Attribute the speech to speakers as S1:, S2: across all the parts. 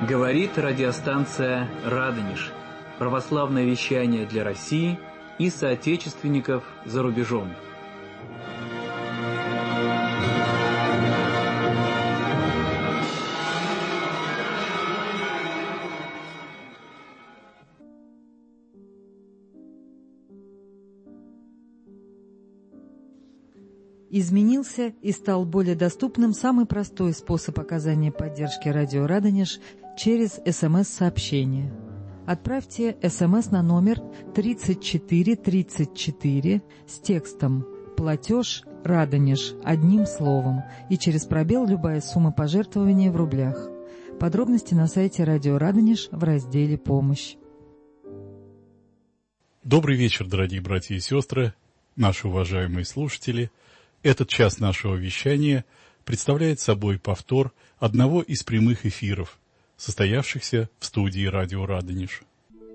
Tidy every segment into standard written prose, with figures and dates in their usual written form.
S1: Говорит радиостанция «Радонеж». Православное вещание для России и соотечественников за рубежом.
S2: Изменился и стал более доступным самый простой способ оказания поддержки радио «Радонеж» через СМС-сообщение. Отправьте СМС на номер 3434 с текстом «Платеж Радонеж» одним словом и через пробел любая сумма пожертвования в рублях. Подробности на сайте радио «Радонеж» в разделе «Помощь».
S3: Добрый вечер, дорогие братья и сестры, наши уважаемые слушатели. Этот час нашего вещания представляет собой повтор одного из прямых эфиров, состоявшихся в студии радио «Радонеж».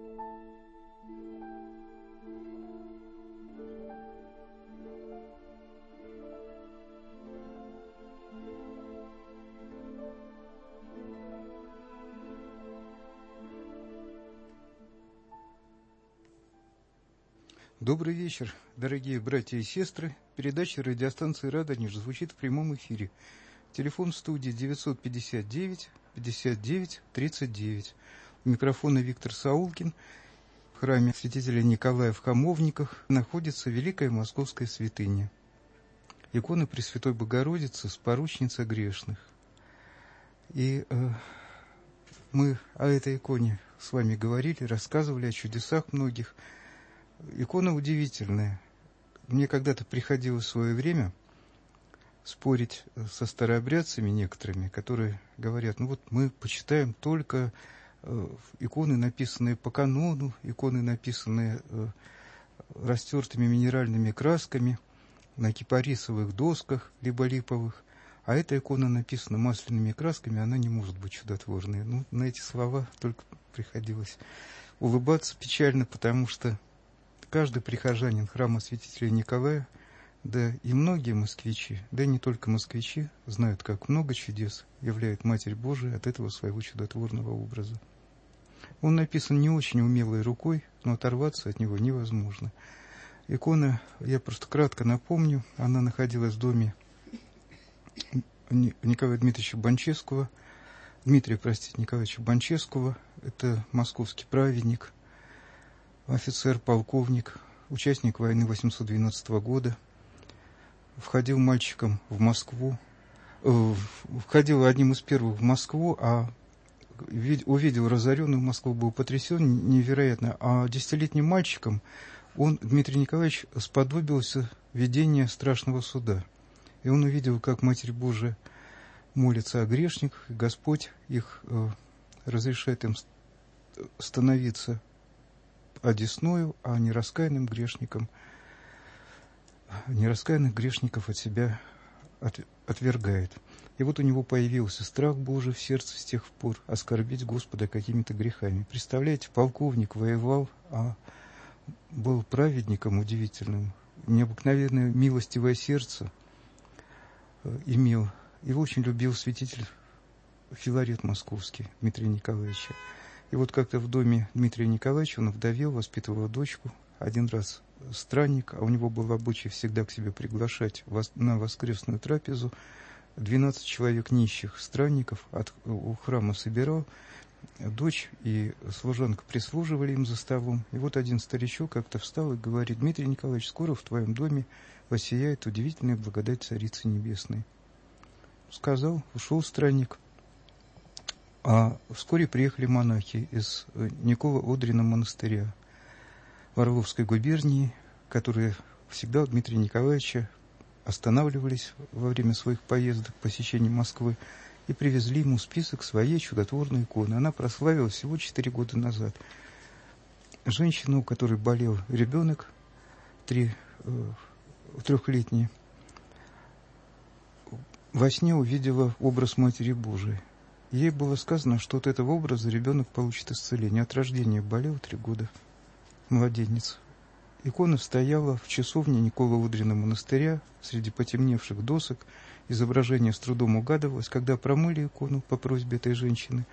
S4: Добрый вечер, дорогие братья и сестры. Передача радиостанции «Радонеж» звучит в прямом эфире. Телефон в студии 959 59 39. У микрофона Виктор Саулкин. В храме святителя Николая в Хамовниках находится Великая Московская святыня. Икона Пресвятой Богородицы с поручницей грешных. И мы о этой иконе с вами говорили, рассказывали о чудесах многих. Икона удивительная. Мне когда-то приходилось в свое время спорить со старообрядцами некоторыми, которые говорят, ну вот мы почитаем только иконы, написанные по канону, иконы, написанные растертыми минеральными красками на кипарисовых досках, либо липовых, а эта икона написана масляными красками, она не может быть чудотворной. Ну, на эти слова только приходилось улыбаться печально, потому что каждый прихожанин храма святителя Николая, да и многие москвичи, да и не только москвичи, знают, как много чудес являет Матерь Божия от этого своего чудотворного образа. Он написан не очень умелой рукой, но оторваться от него невозможно. Икона, я просто кратко напомню, она находилась в доме Николая Дмитриевича Банчевского, Дмитрия Николаевича Банчевского, это московский праведник, офицер, полковник, участник войны 812 года, входил мальчиком в Москву, входил одним из первых в Москву, а увидел разоренную Москву, был потрясен невероятно. А 10-летним мальчиком Дмитрий Николаевич, сподобился видения страшного суда. И он увидел, как Матерь Божия молится о грешниках, и Господь их разрешает им становиться одесною, а нераскаянных грешников от себя отвергает. И вот у него появился страх Божий в сердце с тех пор оскорбить Господа какими-то грехами. Представляете, полковник воевал, а был праведником удивительным, необыкновенное милостивое сердце имел. Его очень любил святитель Филарет Московский Дмитрия Николаевича. И вот как-то в доме Дмитрия Николаевича он овдовел, воспитывал дочку. Один раз странник, а у него был обычай всегда к себе приглашать на воскресную трапезу 12 человек нищих странников у храма собирал. Дочь и служанка прислуживали им за столом. И вот один старичок как-то встал и говорит: Дмитрий Николаевич, скоро в твоем доме воссияет удивительная благодать Царицы Небесной. Сказал, ушел странник. А вскоре приехали монахи из Николо-Одрина монастыря в Орловской губернии, которые всегда у Дмитрия Николаевича останавливались во время своих поездок, посещения Москвы, и привезли ему список своей чудотворной иконы. Она прославилась всего 4 года назад. Женщина, у которой болел ребенок, трехлетний, во сне увидела образ Матери Божией. Ей было сказано, что от этого образа ребенок получит исцеление. От рождения болел 3 года, младенец. Икона стояла в часовне Николо-Одрина монастыря среди потемневших досок. Изображение с трудом угадывалось. Когда промыли икону по просьбе этой женщины,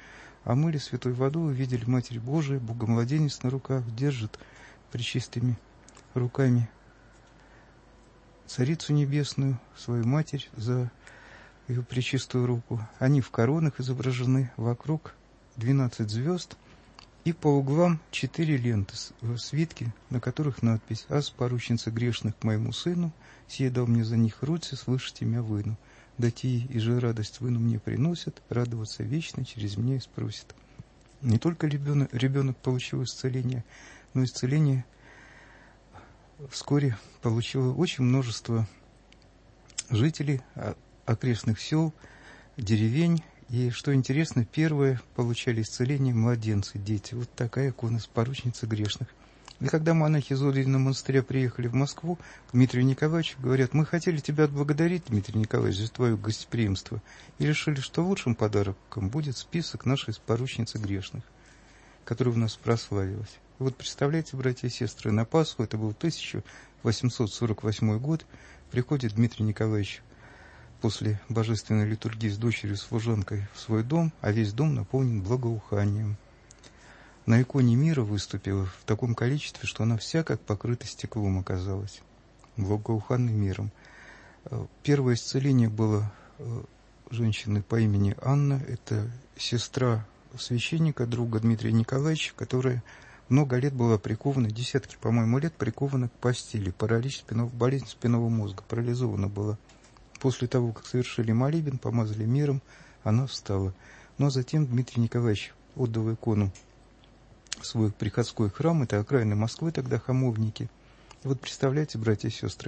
S4: омыли святой водой, увидели Матерь Божию, Богомладенец на руках, держит пречистыми руками Царицу Небесную, свою Матерь, за ее пречистую руку. Они в коронах изображены, вокруг 12 звезд, и по углам 4 ленты, свитки, на которых надпись: «Аз, поручница грешных к моему сыну, сие дал мне за них руцы, слышите меня выну. Дати и же радость выну мне приносят, радоваться вечно через меня и спросят». Не только ребенок получил исцеление, но исцеление вскоре получило очень множество жителей окрестных сел, деревень. И, что интересно, первые получали исцеление младенцы, дети. Вот такая икона с поручницы грешных. И когда монахи из Одрина монастыря приехали в Москву к Дмитрию Николаевичу, говорят: мы хотели тебя отблагодарить, Дмитрий Николаевич, за твое гостеприимство, и решили, что лучшим подарком будет список нашей поручницы грешных, которая у нас прославилась. И вот представляете, братья и сестры, на Пасху, это был 1848 год, приходит Дмитрий Николаевич после божественной литургии с дочерью, служанкой в свой дом, а весь дом наполнен благоуханием. На иконе мира выступила в таком количестве, что она вся как покрыта стеклом оказалась, благоуханным миром. Первое исцеление было женщины по имени Анна, это сестра священника, друга Дмитрия Николаевича, которая много лет была прикована, десятки, по-моему, лет прикована к постели, паралич болезнь спинного мозга, парализована была. После того, как совершили молебен, помазали миром, она встала. Но затем Дмитрий Николаевич отдал икону в свой приходской храм, это окраины Москвы, тогда Хамовники. И вот представляете, братья и сестры,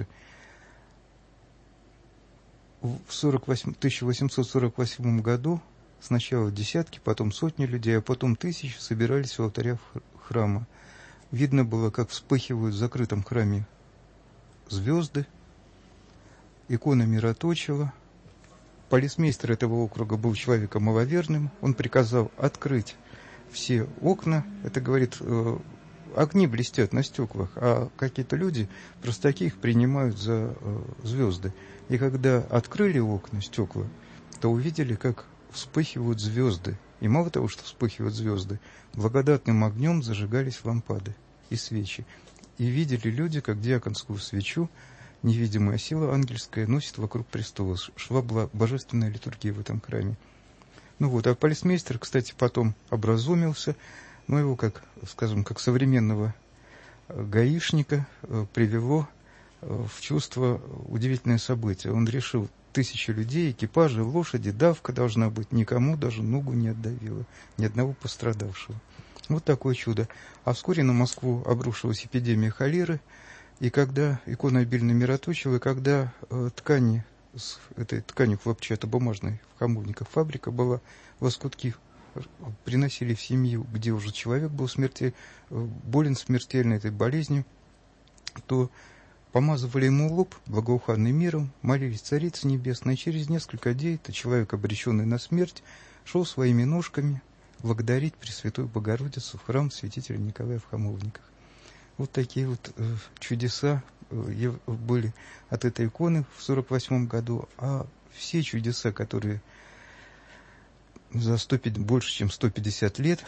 S4: в 1848 году сначала десятки, потом сотни людей, а потом тысячи собирались у алтаря храма. Видно было, как вспыхивают в закрытом храме звезды. Икона мироточила. Полицмейстер этого округа был человеком маловерным. Он приказал открыть все окна. Это, говорит, огни блестят на стеклах, а какие-то люди, простаки, их принимают за звезды. И когда открыли окна, стекла, то увидели, как вспыхивают звезды. И мало того, что вспыхивают звезды, благодатным огнем зажигались лампады и свечи. И видели люди, как диаконскую свечу невидимая сила ангельская носит вокруг престола. Шла божественная литургия в этом храме. Ну вот, а полицмейстер, кстати, потом образумился, но его, как, скажем, как современного гаишника привело в чувство удивительное событие. Он решил: 1000 людей, экипажи, лошади, давка должна быть, никому даже ногу не отдавила, ни одного пострадавшего. Вот такое чудо. А вскоре на Москву обрушилась эпидемия холеры, и когда икона обильно мироточила, и когда ткани, с этой тканью хлопчатобумажной в Хамовниках фабрика была, лоскутки приносили в семью, где уже человек был болен смертельно этой болезнью, то помазывали ему лоб благоуханным миром, молились Царице Небесной, и через несколько дней этот человек, обреченный на смерть, шел своими ножками благодарить Пресвятую Богородицу в храм святителя Николая в Хамовниках. Вот такие вот чудеса были от этой иконы в 1948 году, а все чудеса, которые за больше чем 150 лет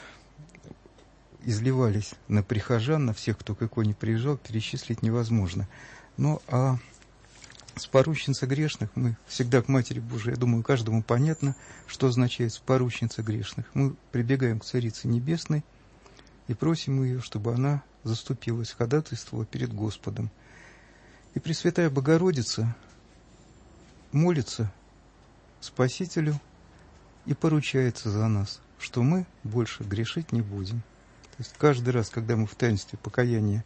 S4: изливались на прихожан, на всех, кто к иконе приезжал, перечислить невозможно. Ну, а с поручница грешных мы всегда к Матери Божией, я думаю, каждому понятно, что означает поручница грешных. Мы прибегаем к Царице Небесной и просим ее, чтобы она заступилась, ходатайствовала перед Господом. И Пресвятая Богородица молится Спасителю и поручается за нас, что мы больше грешить не будем. То есть каждый раз, когда мы в таинстве покаяния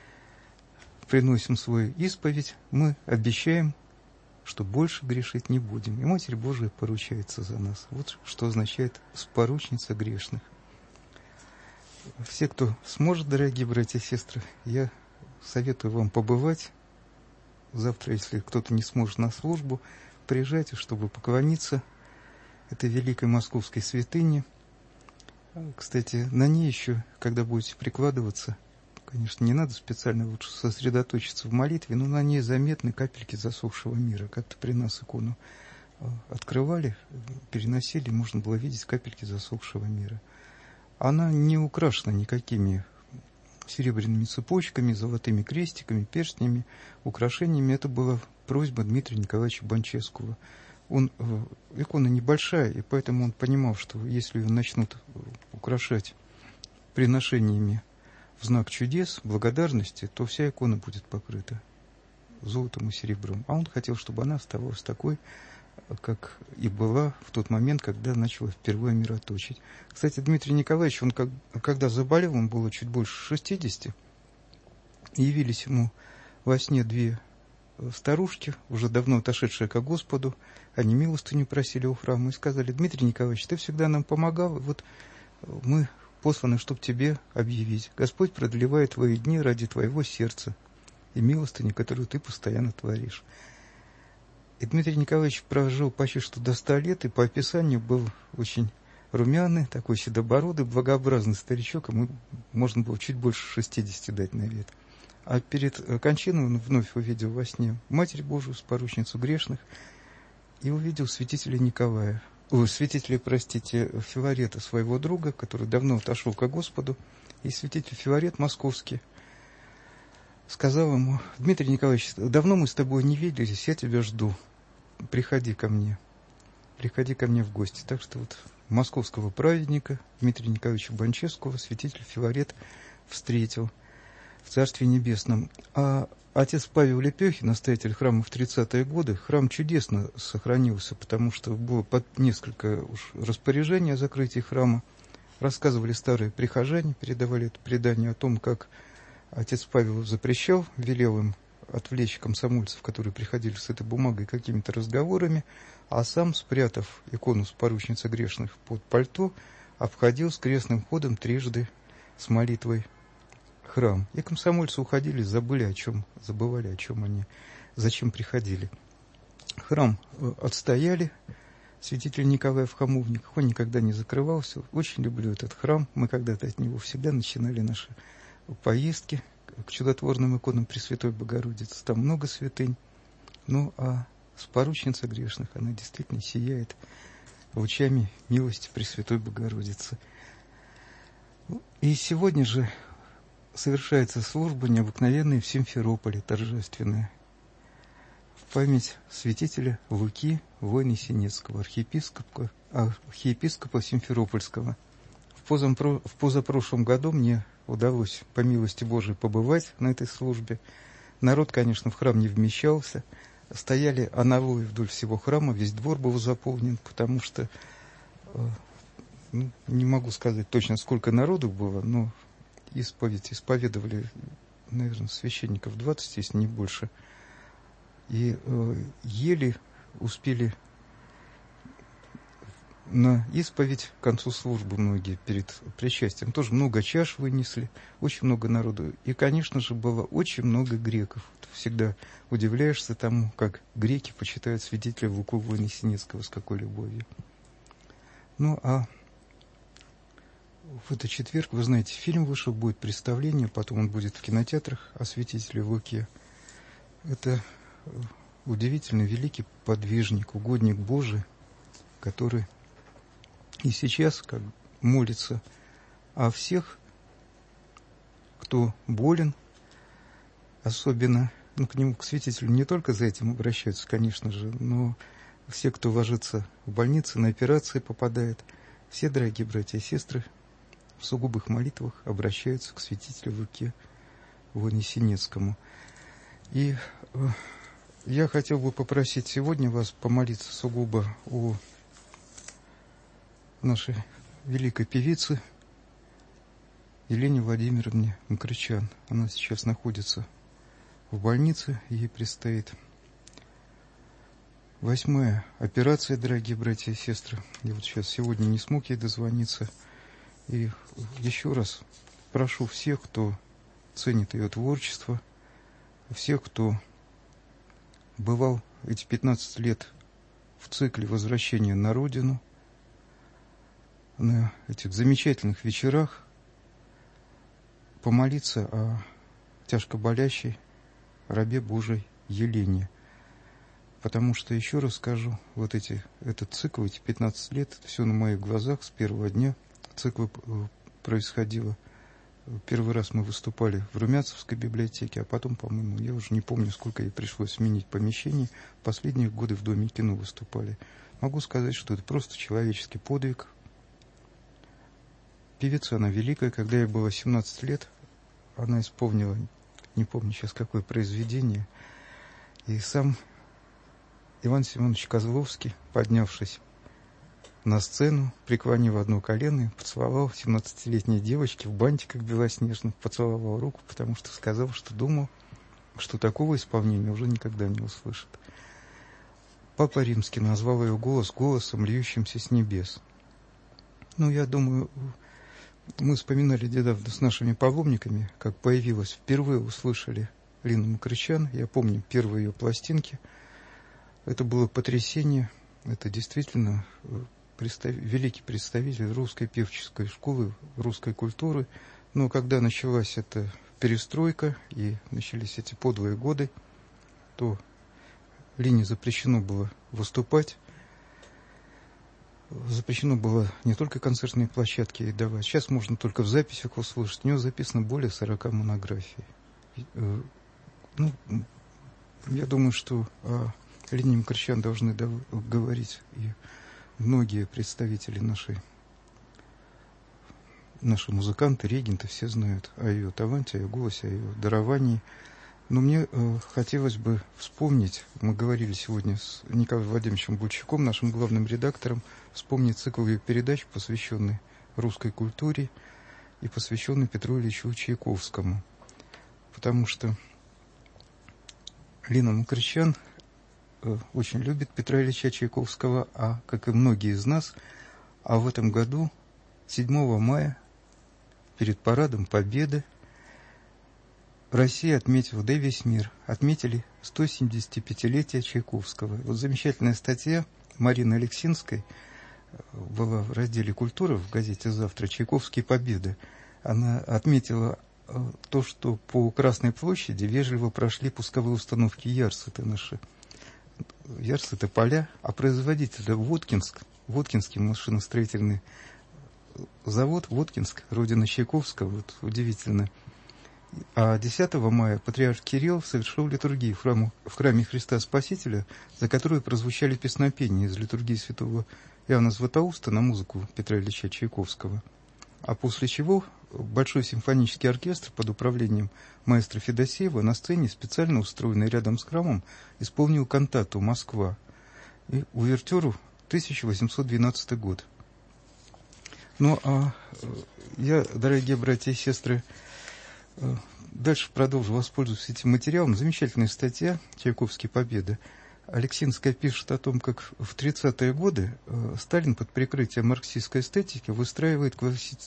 S4: приносим свою исповедь, мы обещаем, что больше грешить не будем. И Матерь Божия поручается за нас. Вот что означает «споручница грешных». Все, кто сможет, дорогие братья и сестры, я советую вам побывать. Завтра, если кто-то не сможет на службу, приезжайте, чтобы поклониться этой великой московской святыне. Кстати, на ней еще, когда будете прикладываться, конечно, не надо специально лучше сосредоточиться в молитве, но на ней заметны капельки засохшего мира, как-то при нас икону открывали, переносили, можно было видеть капельки засохшего мира. Она не украшена никакими серебряными цепочками, золотыми крестиками, перстнями, украшениями. Это была просьба Дмитрия Николаевича Банчевского. Икона небольшая, и поэтому он понимал, что если ее начнут украшать приношениями в знак чудес, благодарности, то вся икона будет покрыта золотом и серебром. А он хотел, чтобы она оставалась такой, как и была в тот момент, когда начала впервые мироточить. Кстати, Дмитрий Николаевич, он когда заболел, ему было чуть больше 60, и явились ему во сне две старушки, уже давно отошедшие ко Господу. Они милостыню просили у храма и сказали: Дмитрий Николаевич, ты всегда нам помогал, и вот мы посланы, чтобы тебе объявить. Господь продлевает твои дни ради твоего сердца и милостыни, которую ты постоянно творишь. И Дмитрий Николаевич прожил почти что до 100 лет, и по описанию был очень румяный, такой седобородый, благообразный старичок, ему можно было чуть больше 60 дать на вид. А перед кончиной он вновь увидел во сне Матерь Божию, споручницу грешных, и увидел святителя Филарета, своего друга, который давно отошел ко Господу. И святитель Филарет московский сказал ему: Дмитрий Николаевич, давно мы с тобой не виделись, я тебя жду. Приходи ко мне в гости. Так что вот московского праведника Дмитрия Николаевича Банчевского святитель Филарет встретил в Царстве Небесном. А отец Павел Лепехин, настоятель храма в 30-е годы, храм чудесно сохранился, потому что было под несколько уж распоряжений о закрытии храма. Рассказывали старые прихожане, передавали это предание о том, как отец Павел запрещал, велел им отвлечь комсомольцев, которые приходили с этой бумагой, какими-то разговорами, а сам, спрятав икону споручницы грешных под пальто, обходил с крестным ходом трижды с молитвой храм. И комсомольцы уходили, забывали, о чем они, зачем приходили. Храм отстояли, святитель Николай в Хамовниках, он никогда не закрывался. Очень люблю этот храм, мы когда-то от него всегда начинали наши поездки к чудотворным иконам Пресвятой Богородицы. Там много святынь. Ну, а споручница грешных, она действительно сияет лучами милости Пресвятой Богородицы. И сегодня же совершается служба необыкновенная в Симферополе, торжественная, в память святителя Луки, воина Сенецкого, архиепископа Симферопольского. В позапрошлом году мне удалось, по милости Божией, побывать на этой службе. Народ, конечно, в храм не вмещался. Стояли аналои вдоль всего храма, весь двор был заполнен, потому что, не могу сказать точно, сколько народу было, но исповедовали, наверное, священников 20, если не больше. И еле успели на исповедь к концу службы многие перед причастием. Тоже много чаш вынесли, очень много народу. И, конечно же, было очень много греков. Всегда удивляешься тому, как греки почитают святителя Луку воина Сенецкого, с какой любовью. Ну, а в этот четверг, вы знаете, фильм вышел, будет представление, потом он будет в кинотеатрах о святителе Луке. Это удивительно великий подвижник, угодник Божий, который и сейчас как молится о всех, кто болен, особенно, к нему, к святителю, не только за этим обращаются, конечно же, но все, кто ложится в больнице, на операции попадает, все, дорогие братья и сестры, в сугубых молитвах обращаются к святителю Луке воину Сенецкому. И я хотел бы попросить сегодня вас помолиться сугубо о нашей великой певице Елене Владимировне Мкрычан. Она сейчас находится в больнице, ей предстоит 8-я операция, дорогие братья и сестры. Я вот сейчас сегодня не смог ей дозвониться. И еще раз прошу всех, кто ценит ее творчество, всех, кто бывал эти 15 лет в цикле возвращения на родину, на этих замечательных вечерах, помолиться о тяжко болящей рабе Божией Елене. потому что, еще раз скажу, этот цикл, эти 15 лет, это все на моих глазах с первого дня цикла происходило. Первый раз мы выступали в Румянцевской библиотеке, а потом, по-моему, я уже не помню, сколько ей пришлось сменить помещений. Последние годы в Доме кино выступали. Могу сказать, что это просто человеческий подвиг. Певица она великая. Когда ей было 17 лет, она исполнила, не помню сейчас какое произведение, и сам Иван Семенович Козловский, поднявшись на сцену, преклонив одно колено, и поцеловал 17-летней девочке в бантиках белоснежных, поцеловал руку, потому что сказал, что думал, что такого исполнения уже никогда не услышит. Папа Римский назвал ее голос голосом, льющимся с небес. Я думаю, мы вспоминали недавно с нашими паломниками, как появилась, впервые услышали Лину Мукрытчян. Я помню первые ее пластинки. Это было потрясение. Это действительно великий представитель русской певческой школы, русской культуры. Но когда началась эта перестройка и начались эти подлые годы, то Лине запрещено было выступать. Запрещено было не только концертные площадки давать. Сейчас можно только в записях услышать. У нее записано более 40 монографий. Я думаю, что о Лине Мукрытчян должны говорить и многие представители наши музыканты, регенты, все знают о ее таланте, о ее голосе, о ее даровании. Но мне хотелось бы вспомнить, мы говорили сегодня с Николаем Владимировичем Бульчаком, нашим главным редактором, вспомнить цикл ее передач, посвященный русской культуре и посвященный Петру Ильичу Чайковскому. Потому что Лина Мукрытчян очень любит Петра Ильича Чайковского, как и многие из нас, в этом году, 7 мая, перед парадом Победы, Россия отметила, да и весь мир, отметили 175-летие Чайковского. Вот замечательная статья Марины Алексинской была в разделе «Культура» в газете «Завтра» «Чайковские победы». Она отметила то, что по Красной площади вежливо прошли пусковые установки ЯРС, это наши ЯРС, это поля, а производитель Воткинский машиностроительный завод, Воткинск, родина Чайковского, вот удивительно. А 10 мая патриарх Кирилл совершил литургию в храме Христа Спасителя, за которую прозвучали песнопения из литургии святого Иоанна Златоуста на музыку Петра Ильича Чайковского. А после чего Большой симфонический оркестр под управлением маэстро Федосеева на сцене, специально устроенной рядом с храмом, исполнил кантату «Москва» и увертюру 1812 год. Я, дорогие братья и сестры, дальше продолжу, воспользуюсь этим материалом. Замечательная статья «Чайковские победы». Алексинская пишет о том, как в 30-е годы Сталин под прикрытием марксистской эстетики выстраивает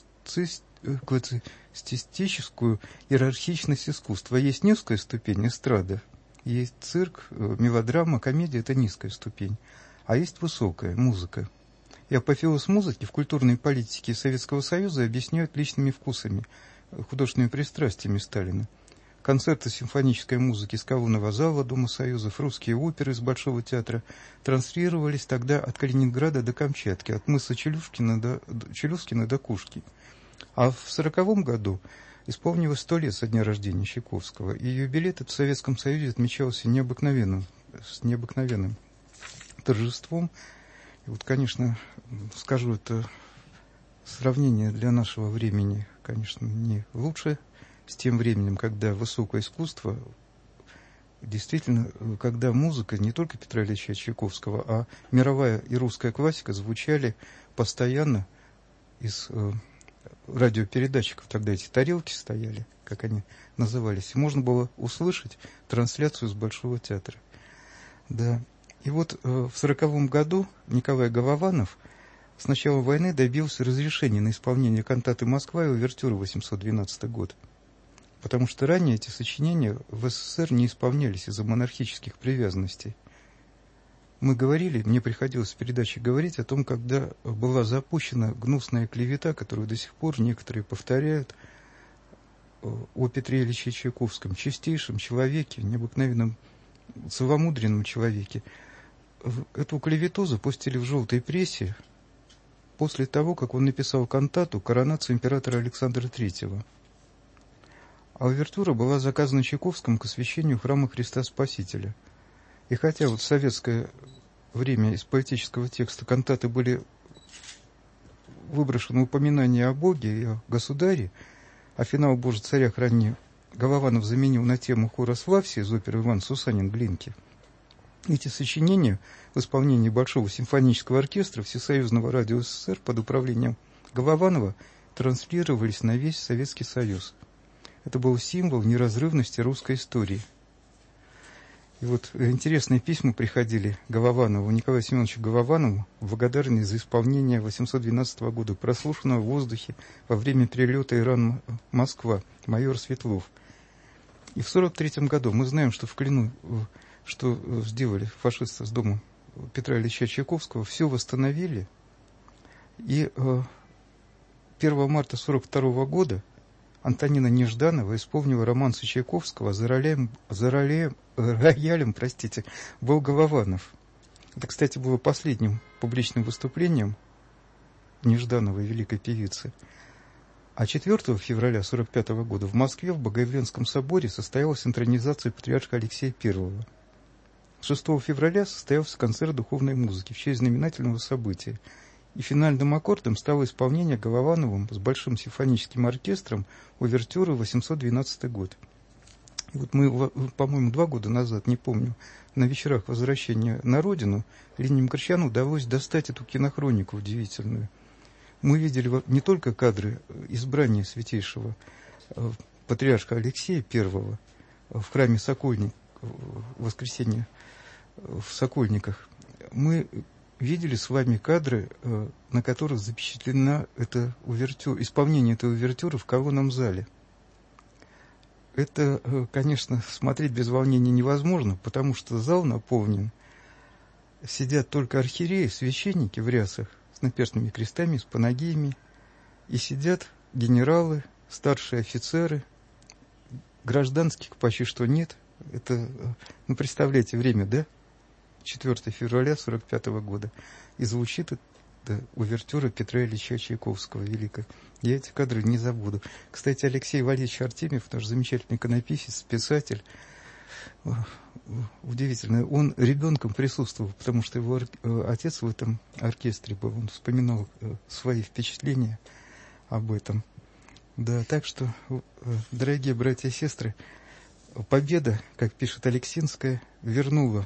S4: классицистическую иерархичность искусства. Есть низкая ступень эстрада, есть цирк, мелодрама, комедия – это низкая ступень, а есть высокая музыка. И апофеоз музыки в культурной политике Советского Союза объясняют личными вкусами, художественными пристрастиями Сталина. Концерты симфонической музыки с колонного зала Дома Союзов, русские оперы из Большого театра транслировались тогда от Калининграда до Камчатки, от мыса Челюскина до Кушки. А в 1940 году исполнилось 100 лет со дня рождения Чайковского, и юбилей этот в Советском Союзе отмечался с необыкновенным торжеством. И вот, конечно, скажу, это сравнение для нашего времени, конечно, не лучше с тем временем, когда высокое искусство, действительно, когда музыка не только Петра Ильича Чайковского, а мировая и русская классика звучали постоянно из радиопередатчиков. Тогда эти тарелки стояли, как они назывались, и можно было услышать трансляцию с Большого театра. Да. И вот в 1940 году Николай Голованов с начала войны добился разрешения на исполнение кантаты «Москва» и увертюры 812 год. Потому что ранее эти сочинения в СССР не исполнялись из-за монархических привязанностей. Мы говорили, мне приходилось в передаче говорить о том, когда была запущена гнусная клевета, которую до сих пор некоторые повторяют, о Петре Ильиче Чайковском, чистейшем человеке, необыкновенном, целомудренном человеке. эту клевету запустили в желтой прессе после того, как он написал кантату «Коронацию императора Александра III». А увертюра была заказана Чайковским к освящению храма Христа Спасителя. И хотя вот в советское время из поэтического текста кантаты были выброшены упоминания о Боге и о государе, а финал «Боже, царя храни» Голованов заменил на тему хора «Славься» из оперы «Иван Сусанин» Глинки. Эти сочинения в исполнении Большого симфонического оркестра Всесоюзного радио СССР под управлением Голованова транслировались на весь Советский Союз. Это был символ неразрывности русской истории. И вот интересные письма приходили Голованову, Николаю Семеновичу Голованову, в благодарность за исполнение 812 года, прослушанного в воздухе во время перелета Иран-Москва, майор Светлов. И в 1943 году мы знаем, что в Клину, что сделали фашисты с домом Петра Ильича Чайковского, все восстановили. И 1 марта 1942 года Антонина Нежданова исполнила романсы Чайковского «За роялем, был Голованов». Это, кстати, было последним публичным выступлением Неждановой, великой певицы. А 4 февраля 1945 года в Москве в Богоявленском соборе состоялась интронизация патриарха Алексея I. 6 февраля состоялся концерт духовной музыки в честь знаменательного события. И финальным аккордом стало исполнение Головановым с Большим симфоническим оркестром увертюры 812 год. И вот мы, по-моему, 2 года назад, не помню, на вечерах возвращения на родину Лене Мкртчяну удалось достать эту кинохронику удивительную. Мы видели не только кадры избрания святейшего патриарха Алексея I в храме Сокольник, в воскресенье в Сокольниках. Мы видели с вами кадры, на которых запечатлена эта увертюра, исполнение этой увертюры в колонном зале. Это, конечно, смотреть без волнения невозможно, потому что зал наполнен. Сидят только архиереи, священники в рясах с наперстными крестами, с панагиями, и сидят генералы, старшие офицеры, гражданских почти что нет. Это, ну, представляете, время, да? 4 февраля 1945 года. И звучит это увертюра Петра Ильича Чайковского, великая. Я эти кадры не забуду. Кстати, Алексей Валерьевич Артемьев, наш замечательный иконописец, писатель, удивительно, он ребенком присутствовал, потому что его отец в этом оркестре был. Он вспоминал свои впечатления об этом. Да, так что, дорогие братья и сестры, победа, как пишет Алексинская, вернула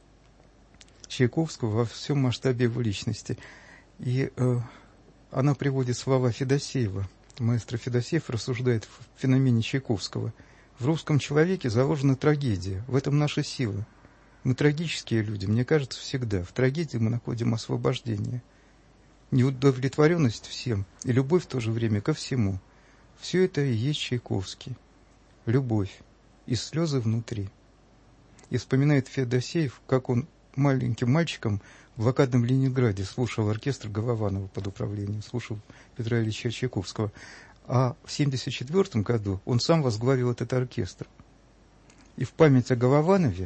S4: Чайковского во всем масштабе его личности. И она приводит слова Федосеева. Маэстро Федосеев рассуждает в феномене Чайковского. В русском человеке заложена трагедия. В этом наша сила. Мы трагические люди, мне кажется, всегда. В трагедии мы находим освобождение. Неудовлетворенность всем и любовь в то же время ко всему. Все это и есть Чайковский. Любовь и слезы внутри. И вспоминает Федосеев, как он маленьким мальчиком в блокадном Ленинграде слушал оркестр Голованова под управлением, слушал Петра Ильича Чайковского. А в 1974 году он сам возглавил этот оркестр. И в память о Голованове,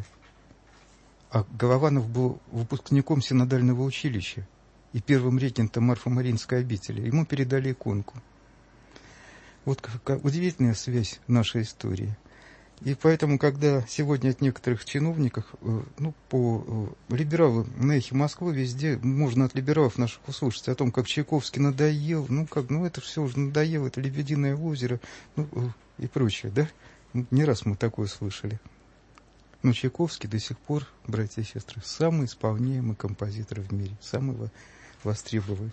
S4: а Голованов был выпускником синодального училища и первым регентом Марфо-Маринской обители, ему передали иконку. Вот какая удивительная связь нашей истории. И поэтому, когда сегодня от некоторых чиновников, либералы на Эхе Москвы, везде можно от либералов наших услышать о том, как Чайковский надоел, это все уже надоело, это «Лебединое озеро», и прочее, да? Не раз мы такое слышали. Но Чайковский до сих пор, братья и сестры, самый исполняемый композитор в мире, самый востребованный.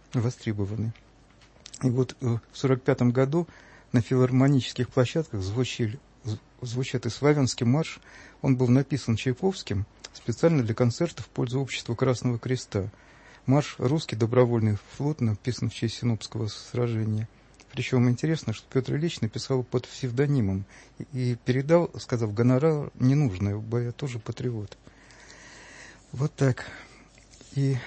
S4: И вот в 1945 году на филармонических площадках звучит и славянский марш. Он был написан Чайковским специально для концерта в пользу общества Красного Креста. Марш «Русский добровольный флот» написан в честь Синопского сражения. Причем интересно, что Петр Ильич написал под псевдонимом и передал, сказав, гонорар не нужно, я тоже патриот. Вот так. И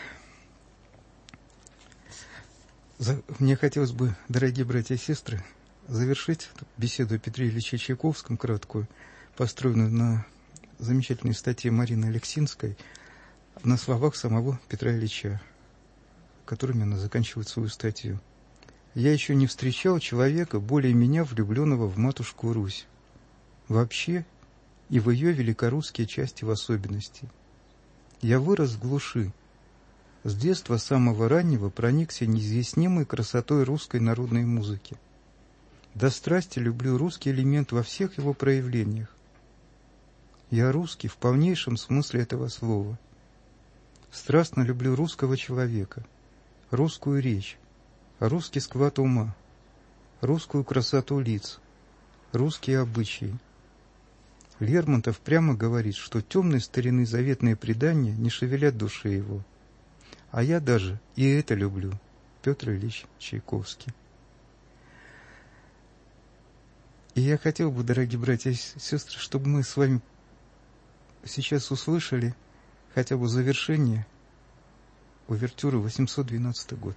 S4: мне хотелось бы, дорогие братья и сестры, завершить беседу о Петре Ильиче Чайковском, краткую, построенную на замечательной статье Марины Алексинской на словах самого Петра Ильича, которыми она заканчивает свою статью. «Я еще не встречал человека, более меня влюбленного в матушку Русь, вообще и в ее великорусские части в особенности. Я вырос в глуши, с детства самого раннего проникся неизъяснимой красотой русской народной музыки. До страсти люблю русский элемент во всех его проявлениях. Я русский в полнейшем смысле этого слова. Страстно люблю русского человека, русскую речь, русский склад ума, русскую красоту лиц, русские обычаи. Лермонтов прямо говорит, что темные старины заветные предания не шевелят души его. А я даже и это люблю. Петр Ильич Чайковский». И я хотел бы, дорогие братья и сестры, чтобы мы с вами сейчас услышали хотя бы завершение увертюры 812 год.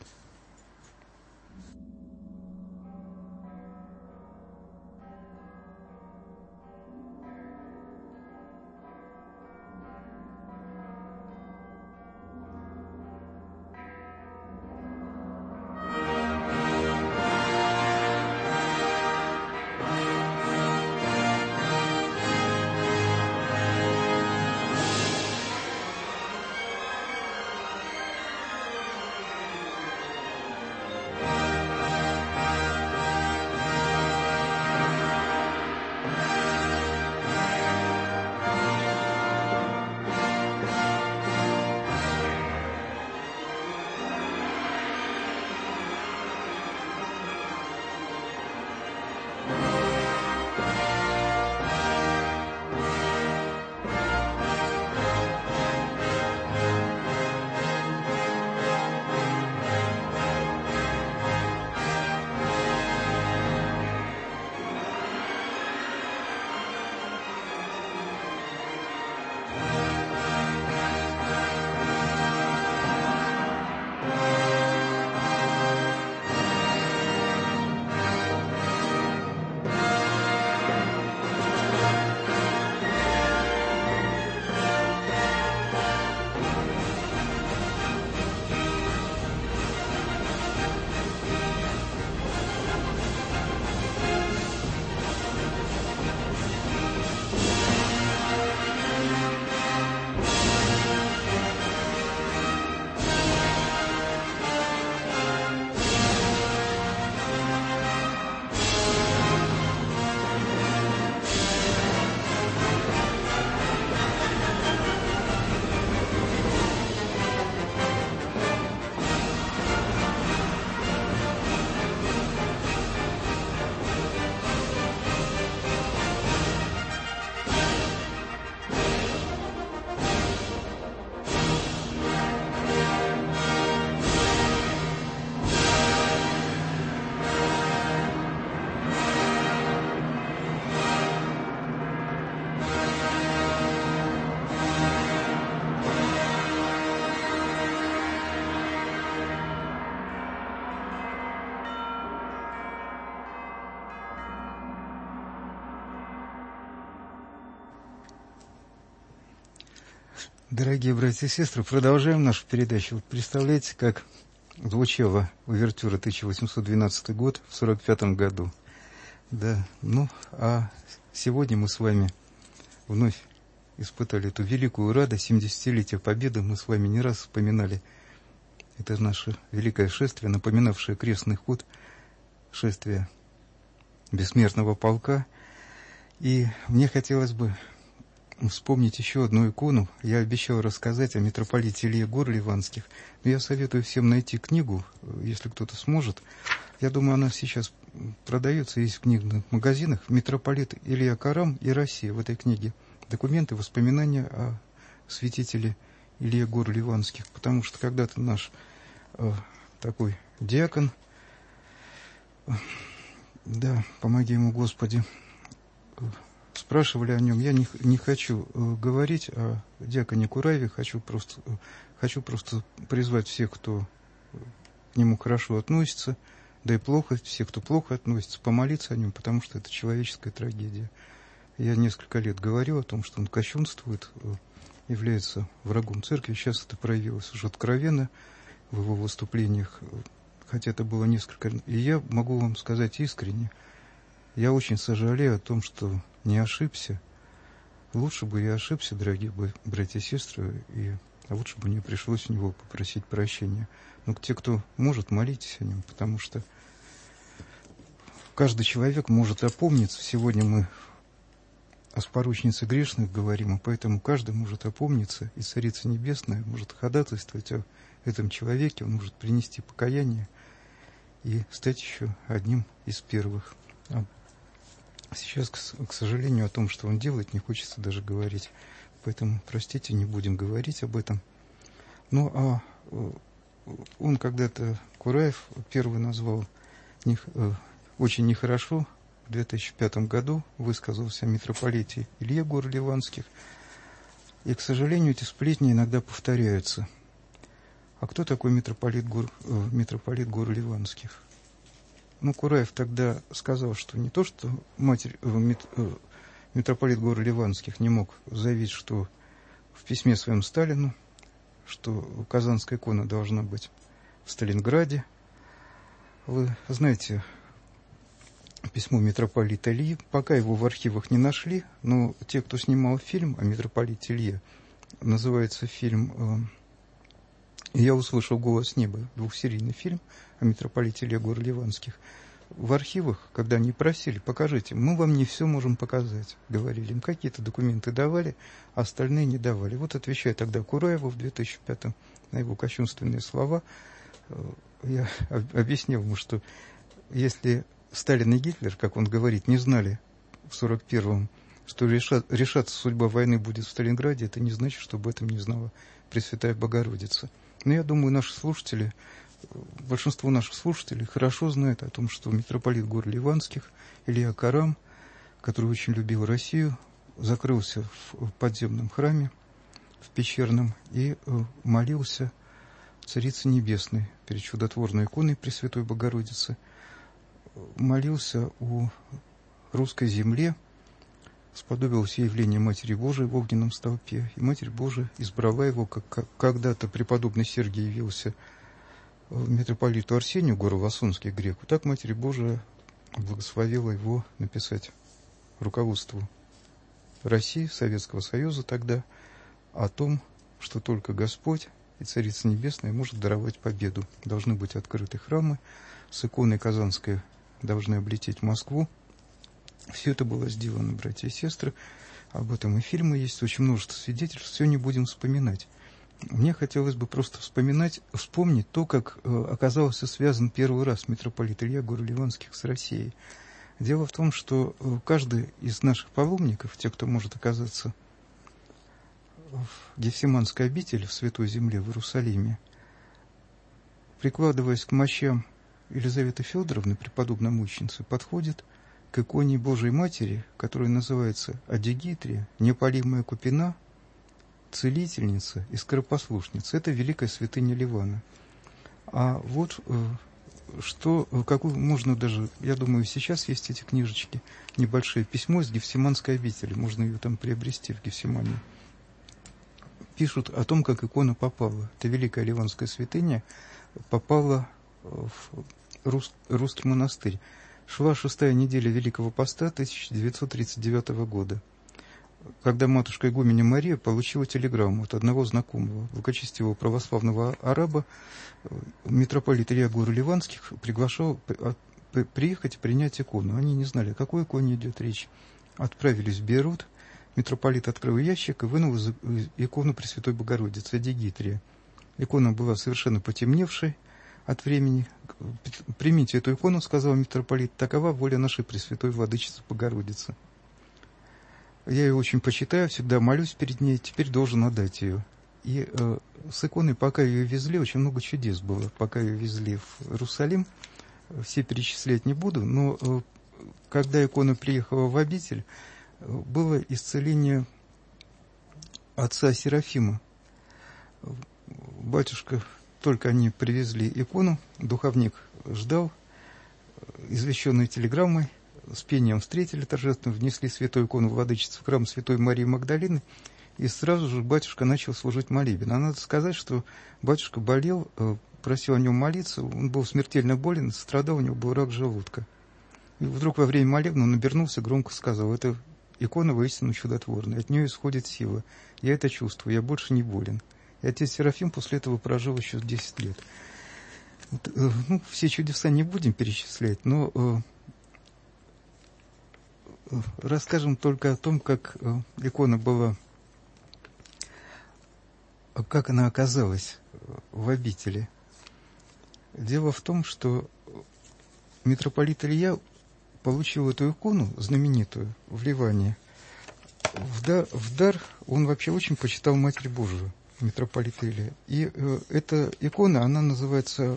S4: Дорогие братья и сестры, продолжаем нашу передачу. Вот представляете, как звучала увертюра 1812 год в 1945 году. Да, ну, а сегодня мы с вами вновь испытали эту великую радость 70-летия Победы. Мы с вами не раз вспоминали это наше великое шествие, напоминавшее крестный ход, шествие бессмертного полка. И мне хотелось бы вспомнить еще одну икону. Я обещал рассказать о митрополите Илье Гор-Ливанских. Но я советую всем найти книгу, если кто-то сможет. Я думаю, она сейчас продается, есть в книжных магазинах. «Митрополит Илья Карам и Россия». В этой книге документы, воспоминания о святителе Илье Гор-Ливанских. Потому что когда-то наш такой диакон, да, помоги ему, Господи, спрашивали о нем. Я не хочу говорить о диаконе Кураеве, хочу просто призвать всех, кто к нему хорошо относится, да и плохо, всех, кто плохо относится, помолиться о нем, потому что это человеческая трагедия. Я несколько лет говорил о том, что он кощунствует, является врагом церкви. Сейчас это проявилось уже откровенно в его выступлениях, хотя это было несколько... И я могу вам сказать искренне, я очень сожалею о том, что не ошибся. Лучше бы я ошибся, дорогие братья и сестры, и лучше бы мне пришлось у него попросить прощения. Но те, кто может, молитесь о нем, потому что каждый человек может опомниться. Сегодня мы о споручнице грешных говорим, и поэтому каждый может опомниться, и Царица Небесная может ходатайствовать о этом человеке, он может принести покаяние и стать еще одним из первых. А сейчас, к сожалению, о том, что он делает, не хочется даже говорить. Поэтому, простите, не будем говорить об этом. Ну, он когда-то, Кураев, первый назвал очень нехорошо, в 2005 году высказался о митрополите Илье Гор-Ливанских. И, к сожалению, эти сплетни иногда повторяются. А кто такой митрополит Гор-Ливанских? Ну, Кураев тогда сказал, что не то, что митрополит Гор-Ливанских не мог заявить, что в письме своем Сталину, что Казанская икона должна быть в Сталинграде. Вы знаете письмо митрополита Ильи, пока его в архивах не нашли, но те, кто снимал фильм о митрополите Илье, называется фильм «Я услышал голос неба», двухсерийный фильм о митрополите Илье Гор-Ливанских. В архивах, когда они просили, покажите, мы вам не все можем показать, говорили им, какие-то документы давали, а остальные не давали. Вот отвечая тогда Кураеву в 2005-м на его кощунственные слова, я объяснил ему, что если Сталин и Гитлер, как он говорит, не знали в 1941-м, что решаться судьба войны будет в Сталинграде, это не значит, что об этом не знала Пресвятая Богородица. Но я думаю, наши слушатели, большинство наших слушателей хорошо знают о том, что митрополит Гор-Ливанских Илья Карам, который очень любил Россию, закрылся в подземном храме, в пещерном, и молился Царице Небесной перед чудотворной иконой Пресвятой Богородицы, молился о русской земле, сподобился явления Матери Божией в огненном столпе, и Матерь Божия избрала его, как когда-то преподобный Сергий явился митрополиту Арсению Горо-Ласунский греку, так Матерь Божия благословила его написать руководству России, Советского Союза тогда, о том, что только Господь и Царица Небесная может даровать победу. Должны быть открыты храмы, с иконой Казанской должны облететь Москву. Все это было сделано, братья и сестры. Об этом и фильмы есть, очень множество свидетельств. Все не будем вспоминать. Мне хотелось бы просто вспомнить то, как оказался связан первый раз митрополит Илья Гор-Ливанских с Россией. Дело в том, что каждый из наших паломников, те, кто может оказаться в Гефсиманской обители, в Святой Земле, в Иерусалиме, прикладываясь к мощам Елизаветы Федоровны, преподобной мученицы, подходит к иконе Божией Матери, которая называется Адигитрия, непалимая купина, целительница и скоропослушница. Это великая святыня Ливана. А вот какую можно даже, я думаю, сейчас есть эти книжечки, небольшое письмо из Гефсиманской обители, можно ее там приобрести в Гефсимании. Пишут о том, как икона попала. Это великая ливанская святыня, попала в русский монастырь. Шла 6-я неделя Великого Поста 1939 года, когда матушка игуменя Мария получила телеграмму от одного знакомого, благочестивого православного араба. Митрополит Илья Гор-Ливанских приглашал приехать и принять икону. Они не знали, о какой иконе идет речь. Отправились в Бейрут. Митрополит открыл ящик и вынул икону Пресвятой Богородицы, Адигитрия. Икона была совершенно потемневшей от времени. «Примите эту икону, — сказал митрополит, — такова воля нашей Пресвятой Владычицы Богородицы. Я ее очень почитаю, всегда молюсь перед ней, теперь должен отдать ее». И с иконой, пока ее везли, очень много чудес было. Пока ее везли в Иерусалим, все перечислять не буду, но когда икона приехала в обитель, было исцеление отца Серафима. Батюшка, только они привезли икону, духовник ждал, извещенный телеграммой, с пением встретили торжественно, внесли святую икону Владычицы в храм Святой Марии Магдалины, и сразу же батюшка начал служить молебен. А надо сказать, что батюшка болел, просил о нем молиться, он был смертельно болен, страдал, у него был рак желудка. И вдруг во время молебна он обернулся, громко сказал: это икона воистину чудотворная, от нее исходит сила. Я это чувствую, я больше не болен. И отец Серафим после этого прожил еще 10 лет. Вот, все чудеса не будем перечислять, но расскажем только о том, как икона была, как она оказалась в обители. Дело в том, что митрополит Илья получил эту икону, знаменитую, в Ливане. В дар он вообще очень почитал Матерь Божию, митрополит Илья. И эта икона, она называется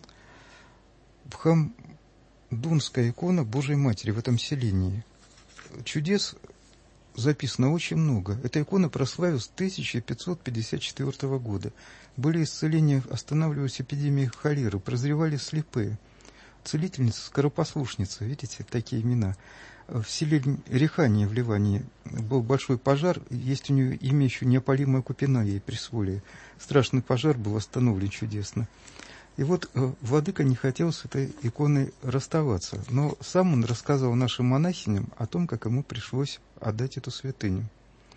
S4: Бхамдунская икона Божией Матери в этом селении. Чудес записано очень много. Эта икона прославилась с 1554 года. Были исцеления, останавливались эпидемии холеры, прозревали слепые. Целительница, скоропослушница, видите, такие имена. В селе Рехание в Ливане был большой пожар, есть у нее имя еще неопалимая купина, ей присвоили. Страшный пожар был остановлен чудесно. И вот владыка не хотел с этой иконой расставаться, но сам он рассказывал нашим монахиням о том, как ему пришлось отдать эту святыню.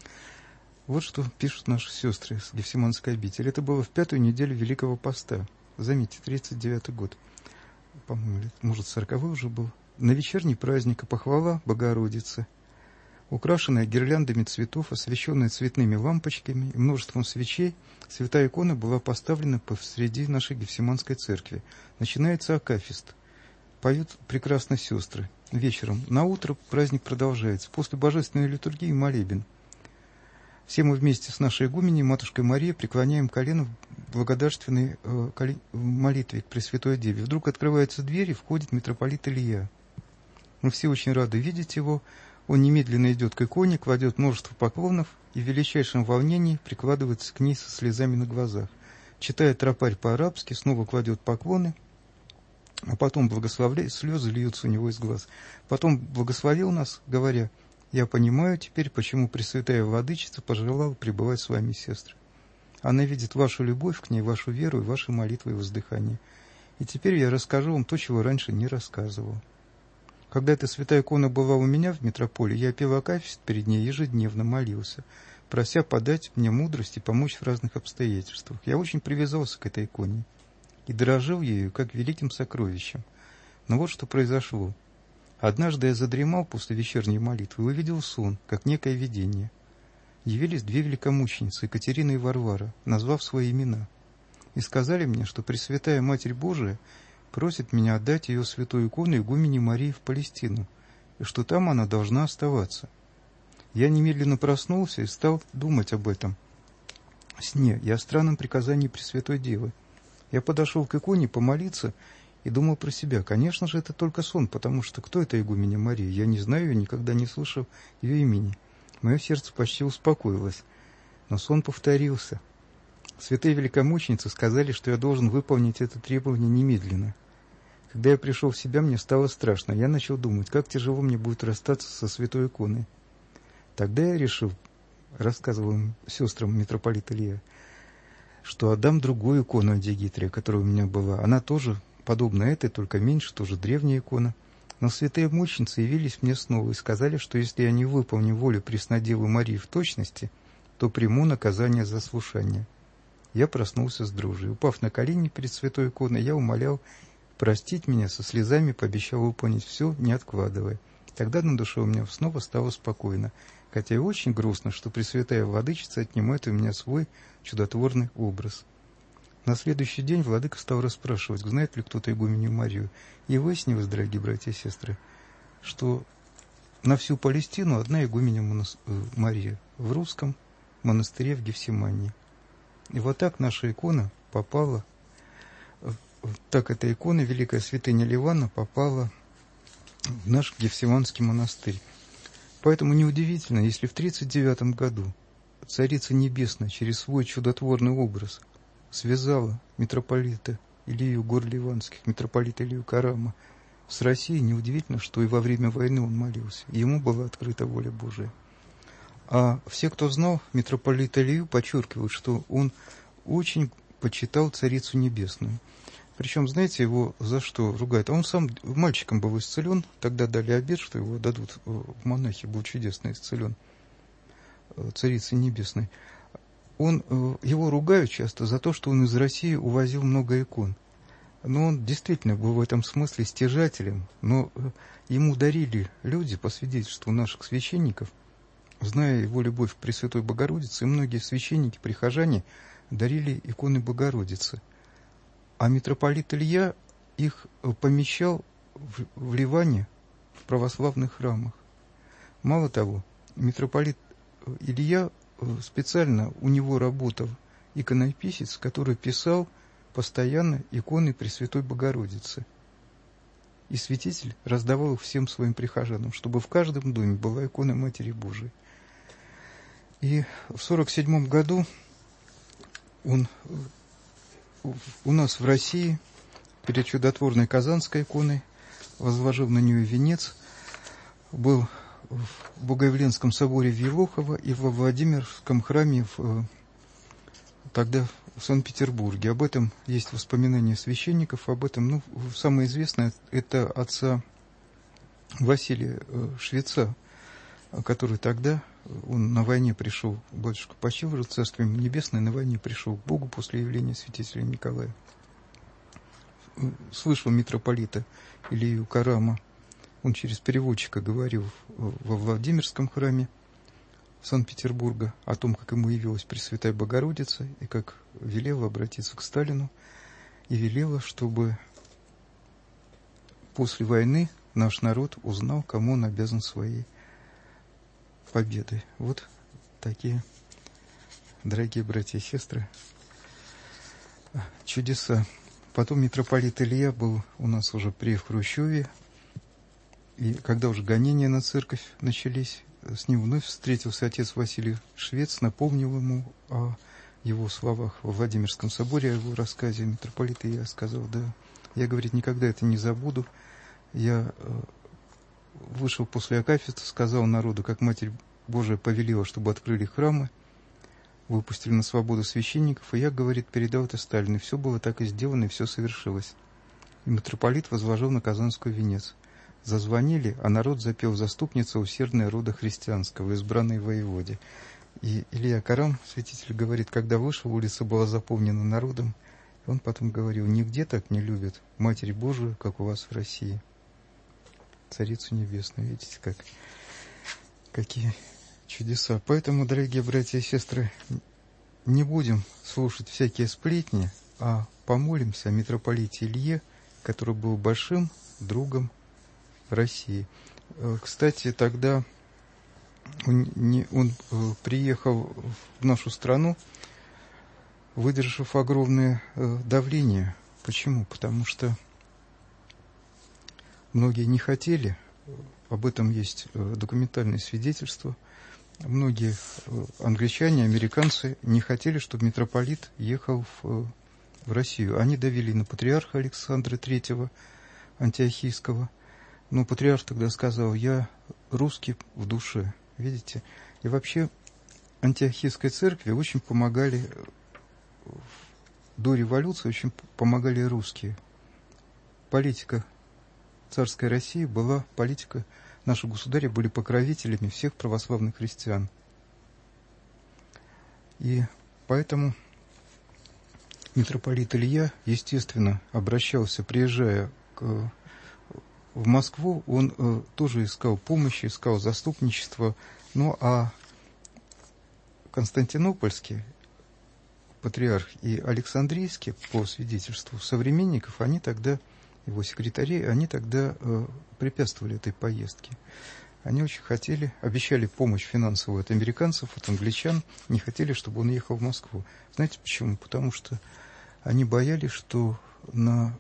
S4: Вот что пишут наши сестры с Гефсиманской обители. Это было в 5-ю неделю Великого Поста. Заметьте, 39-й год. По-моему, может, 40-й уже был. На вечерний праздник похвала Богородицы, украшенная гирляндами цветов, освещенная цветными лампочками и множеством свечей, святая икона была поставлена посреди нашей Гефсиманской церкви. Начинается акафист. Поют прекрасно сестры. Вечером. На утро праздник продолжается. После божественной литургии молебен. Все мы вместе с нашей игуменей, Матушкой Марией, преклоняем колено в благодарственной молитве к Пресвятой Деве. Вдруг открывается дверь, и входит митрополит Илья. Мы все очень рады видеть его. Он немедленно идет к иконе, кладет множество поклонов и в величайшем волнении прикладывается к ней со слезами на глазах. Читает тропарь по-арабски, снова кладет поклоны, а потом благословляет, слезы льются у него из глаз. Потом благословил нас, говоря: «Я понимаю теперь, почему Пресвятая Владычица пожелала пребывать с вами, сестры. Она видит вашу любовь к ней, вашу веру и ваши молитвы и воздыхания. И теперь я расскажу вам то, чего раньше не рассказывал. Когда эта святая икона была у меня в митрополии, я пел акафист перед ней, ежедневно молился, прося подать мне мудрость и помочь в разных обстоятельствах. Я очень привязался к этой иконе и дорожил ею как великим сокровищем. Но вот что произошло. Однажды я задремал после вечерней молитвы и увидел сон, как некое видение. Явились две великомученицы, Екатерина и Варвара, назвав свои имена, и сказали мне, что Пресвятая Матерь Божия просит меня отдать ее святую икону игумене Марии в Палестину, и что там она должна оставаться. Я немедленно проснулся и стал думать об этом сне и о странном приказании Пресвятой Девы. Я подошел к иконе помолиться и думал про себя. Конечно же, это только сон, потому что кто это игуменя Мария? Я не знаю ее, никогда не слышал ее имени. Мое сердце почти успокоилось, но сон повторился. Святые великомученицы сказали, что я должен выполнить это требование немедленно. Когда я пришел в себя, мне стало страшно. Я начал думать, как тяжело мне будет расстаться со святой иконой. Тогда я решил, рассказывал сестрам митрополит Илья, что отдам другую икону Адигитрия, которая у меня была. Она тоже подобна этой, только меньше, тоже древняя икона. Но святые мученицы явились мне снова и сказали, что если я не выполню волю Преснодевы Марии в точности, то приму наказание за слушание. Я проснулся с дрожью. Упав на колени перед святой иконой, я умолял простить меня, со слезами пообещал выполнить все, не откладывая. Тогда на душе у меня снова стало спокойно, хотя и очень грустно, что Пресвятая Владычица отнимает у меня свой чудотворный образ. На следующий день владыка стал расспрашивать, знает ли кто-то игуменью Марию. И выяснилось, дорогие братья и сестры, что на всю Палестину одна игуменя Мария в русском монастыре в Гефсимании. И вот так наша икона попала, так эта икона, великая святыня Ливана, попала в наш Гефсиманский монастырь. Поэтому неудивительно, если в 1939 году Царица Небесная через свой чудотворный образ связала митрополита Илью Гор-Ливанских, митрополита Илью Карама с Россией, неудивительно, что и во время войны он молился, и ему была открыта воля Божия. А все, кто знал митрополита Илью, подчеркивают, что он очень почитал Царицу Небесную. Причем, знаете, его за что ругают? А он сам мальчиком был исцелен, тогда дали обет, что его дадут в монахи, был чудесно исцелен Царицей Небесной. Его ругают часто за то, что он из России увозил много икон. Но он действительно был в этом смысле стяжателем, но ему дарили люди, по свидетельству наших священников, зная его любовь к Пресвятой Богородице, и многие священники, прихожане дарили иконы Богородицы. А митрополит Илья их помещал в Ливане в православных храмах. Мало того, митрополит Илья специально, у него работал иконописец, который писал постоянно иконы Пресвятой Богородицы. И святитель раздавал их всем своим прихожанам, чтобы в каждом доме была икона Матери Божией. И в 1947 году он у нас в России перед чудотворной Казанской иконой возложил на нее венец, был в Богоявленском соборе в Елохово и во Владимирском храме тогда в Санкт-Петербурге. Об этом есть воспоминания священников, об этом, самое известное, это отца Василия Швеца, который тогда, он на войне пришел, батюшка почил в Царствие Небесное, на войне пришел к Богу после явления святителя Николая. Слышал митрополита Илью Карама, он через переводчика говорил во Владимирском храме Санкт-Петербурга о том, как ему явилась Пресвятая Богородица, и как велела обратиться к Сталину, и велела, чтобы после войны наш народ узнал, кому он обязан своей победой. Вот такие, дорогие братья и сестры, чудеса. Потом митрополит Илья был у нас уже при Хрущеве, и когда уже гонения на церковь начались, с ним вновь встретился отец Василий Швец, напомнил ему о его словах во Владимирском соборе, о его рассказе митрополита. И я сказал, да, я, говорит, никогда это не забуду. Я вышел после акафиста, сказал народу, как Матерь Божия повелела, чтобы открыли храмы, выпустили на свободу священников, и я, говорит, передал это Сталину. И все было так и сделано, и все совершилось. И митрополит возложил на Казанскую венец. Зазвонили, а народ запел «Заступница усердная рода христианского, избранной воеводе». И Илья Карам, святитель, говорит, когда вышел, улица была заполнена народом, и он потом говорил, нигде так не любят Матерь Божию, как у вас в России, Царицу Небесную. Видите, какие чудеса. Поэтому, дорогие братья и сестры, не будем слушать всякие сплетни, а помолимся о митрополите Илье, который был большим другом России. Кстати, тогда он приехал в нашу страну, выдержав огромное давление. Почему? Потому что многие не хотели, об этом есть документальные свидетельства, многие англичане, американцы не хотели, чтобы митрополит ехал в Россию. Они давили на патриарха Александра III Антиохийского. Но патриарх тогда сказал, я русский в душе, видите. И вообще Антиохийской церкви очень помогали, до революции очень помогали русские. Политика царской России была, политика нашего государя были покровителями всех православных христиан. И поэтому митрополит Илья, естественно, обращался, приезжая в Москву, он тоже искал помощи, искал заступничество. Ну а Константинопольский патриарх и Александрийский, по свидетельству современников, они тогда, его секретари, они тогда препятствовали этой поездке. Они очень хотели, обещали помощь финансовую от американцев, от англичан, не хотели, чтобы он ехал в Москву. Знаете почему? Потому что они боялись, что на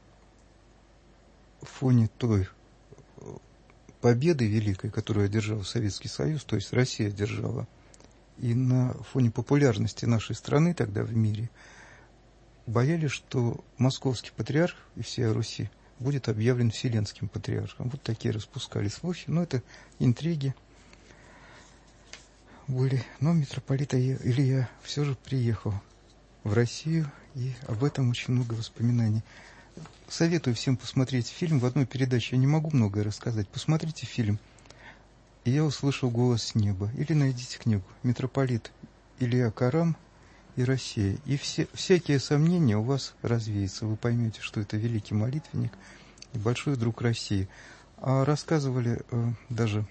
S4: фоне той победы великой, которую одержал Советский Союз, то есть Россия одержала, и на фоне популярности нашей страны тогда в мире, боялись, что московский патриарх и всея Руси будет объявлен Вселенским патриархом. Вот такие распускали слухи, но это интриги. были. Но митрополит Илья все же приехал в Россию, и об этом очень много воспоминаний. Советую всем посмотреть фильм. В одной передаче я не могу многое рассказать. Посмотрите фильм «И я услышал голос с неба». Или найдите книгу «Митрополит Илья Карам и Россия». И всякие сомнения у вас развеются. Вы поймете, что это великий молитвенник и большой друг России. А рассказывали даже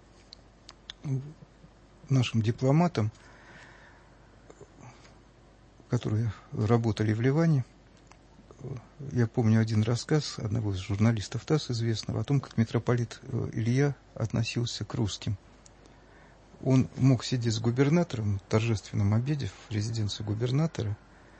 S4: нашим дипломатам, которые работали в Ливане. Я помню один рассказ одного из журналистов ТАСС известного о том, как митрополит Илья относился к русским. Он мог сидеть с губернатором в торжественном обеде в резиденции губернатора,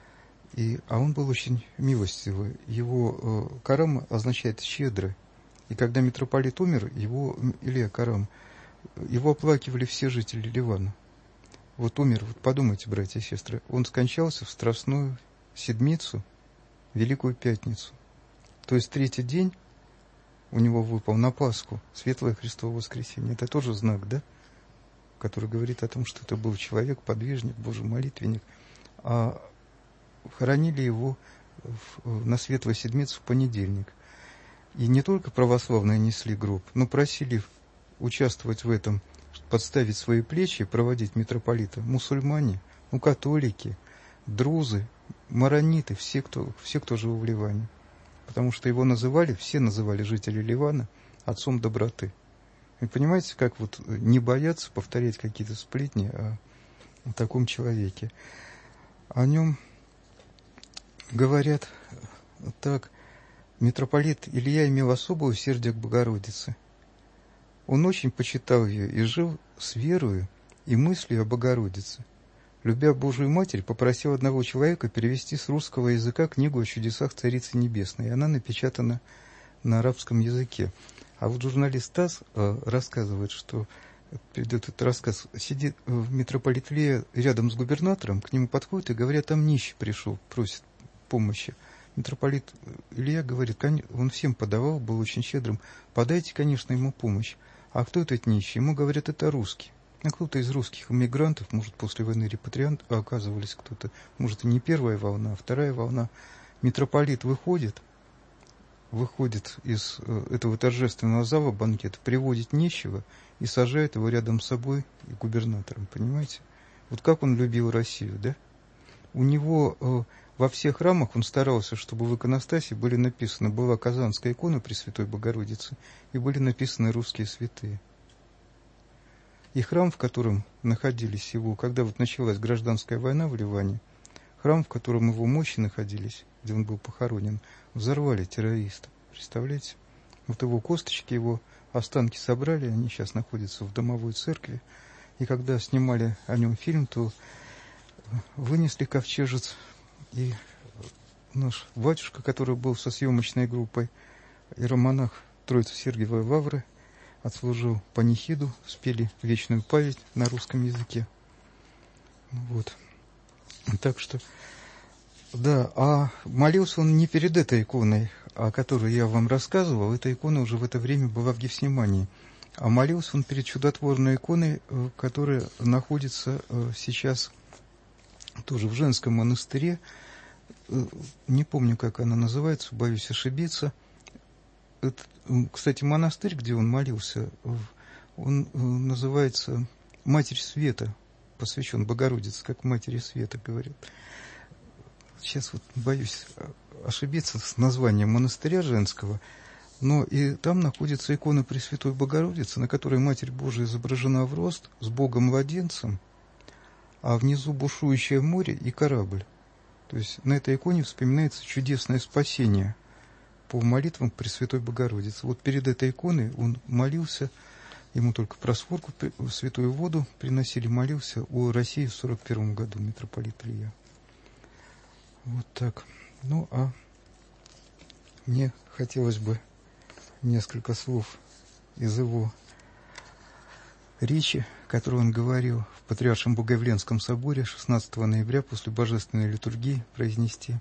S4: а он был очень милостивый. Его Карам означает «щедрый». И когда митрополит умер, Илья Карам, его оплакивали все жители Ливана. Вот умер, вот подумайте, братья и сестры, он скончался в Страстную Седмицу, Великую Пятницу. То есть третий день у него выпал на Пасху, Светлое Христово воскресенье. Это тоже знак, да? Который говорит о том, что это был человек, подвижник, Божий молитвенник. А хоронили его на Светлую Седмицу в понедельник. И не только православные несли гроб, но просили участвовать в этом, подставить свои плечи и проводить митрополита мусульмане, католики, друзы, марониты, все, кто жил в Ливане. Потому что его все называли жители Ливана отцом доброты. Вы понимаете, как вот не бояться повторять какие-то сплетни о таком человеке. О нем говорят так: митрополит Илья имел особое усердие к Богородице. Он очень почитал ее и жил с верою и мыслью о Богородице. Любя Божию Матерь, попросил одного человека перевести с русского языка книгу о чудесах Царицы Небесной, и она напечатана на арабском языке. А вот журналист ТАСС рассказывает, что передает этот рассказ, сидит митрополит Илья рядом с губернатором, к нему подходит и говорят: там нищий пришел, просит помощи. Митрополит Илья говорит, он всем подавал, был очень щедрым, подайте, конечно, ему помощь. А кто этот нищий? Ему говорят, это русский. Кто-то из русских иммигрантов, может, после войны репатрианты оказывались, кто-то, может, и не первая волна, а вторая волна. Митрополит выходит из этого торжественного зала банкета, приводит нищего и сажает его рядом с собой и губернатором, понимаете? Вот как он любил Россию, да? У него во всех храмах он старался, чтобы в иконостасе была Казанская икона Пресвятой Богородицы, и были написаны русские святые. И храм, в котором находились его, когда вот началась гражданская война в Ливане, храм, в котором его мощи находились, где он был похоронен, взорвали террористы. Представляете? Вот его косточки, его останки собрали, они сейчас находятся в домовой церкви. И когда снимали о нем фильм, то вынесли ковчежец, и наш батюшка, который был со съемочной группой, иеромонах Троицы Сергиевой Лавры, отслужил панихиду, спели вечную память на русском языке. Вот. Так что, да, а молился он не перед этой иконой, о которой я вам рассказывал. Эта икона уже в это время была в Гефсимании. А молился он перед чудотворной иконой, которая находится сейчас тоже в женском монастыре. Не помню, как она называется, боюсь ошибиться. Это, кстати, монастырь, где он молился, он называется Матерь Света, посвящен Богородице, как Матери Света, говорят. Сейчас вот боюсь ошибиться с названием монастыря женского, но и там находится икона Пресвятой Богородицы, на которой Матерь Божия изображена в рост с Богом-младенцем, а внизу бушующее море и корабль. То есть на этой иконе вспоминается чудесное спасение по молитвам Пресвятой Богородицы. Вот перед этой иконой он молился, ему только просфорку, святую воду приносили, молился о России в 41 году, митрополит Илья. Вот так. Ну, а мне хотелось бы несколько слов из его речи, которую он говорил в Патриаршем Богоявленском соборе 16 ноября после божественной литургии произнести.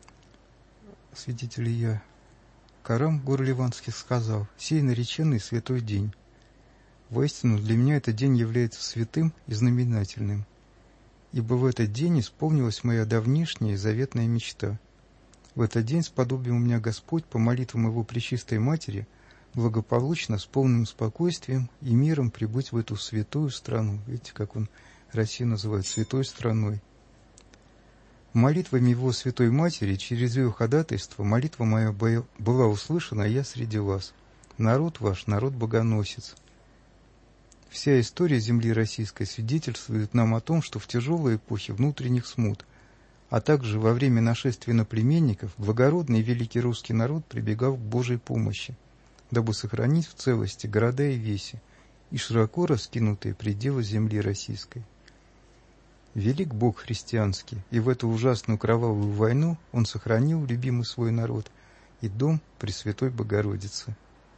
S4: Святитель Илья Карам, гор Ливанских, сказал: «Сей нареченный святой день, Воистину, для меня этот день является святым и знаменательным, ибо в этот день исполнилась моя давнишняя и заветная мечта. В этот день сподобил меня Господь по молитвам Его Пречистой Матери благополучно, с полным спокойствием и миром прибыть в эту святую страну. Видите, как он Россию называет святой страной. Молитвами Его Святой Матери, через ее ходатайство, молитва моя была услышана, и я среди вас. Народ ваш, народ богоносец. Вся история земли российской свидетельствует нам о том, что в тяжелые эпохи внутренних смут, а также во время нашествия иноплеменников, благородный и великий русский народ прибегал к Божьей помощи, дабы сохранить в целости города и веси и широко раскинутые пределы земли российской. Велик Бог христианский, и в эту ужасную кровавую войну Он сохранил любимый свой народ и дом Пресвятой Богородицы.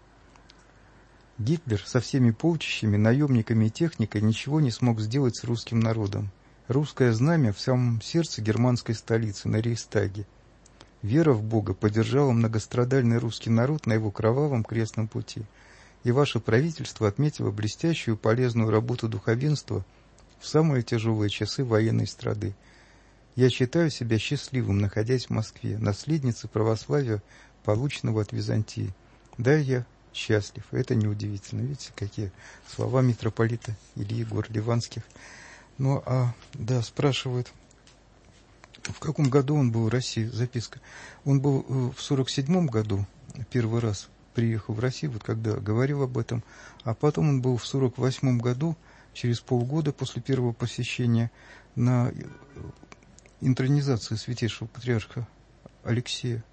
S4: Гитлер со всеми полчищами, наемниками и техникой ничего не смог сделать с русским народом. Русское знамя в самом сердце германской столицы, на Рейхстаге. Вера в Бога поддержала многострадальный русский народ на его кровавом крестном пути, и ваше правительство отметило блестящую и полезную работу духовенства в самые тяжелые часы военной страды. Я считаю себя счастливым, находясь в Москве, наследницей православия, полученного от Византии. Да, я счастлив, это неудивительно. Видите, какие слова митрополита Ильи Гор-Ливанских. Ну, да, спрашивают, в каком году он был в России, записка. Он был в 47-м году, первый раз приехал в Россию, вот когда говорил об этом, а потом он был в 48-м году, через полгода после первого посещения, на интронизации святейшего патриарха Алексея,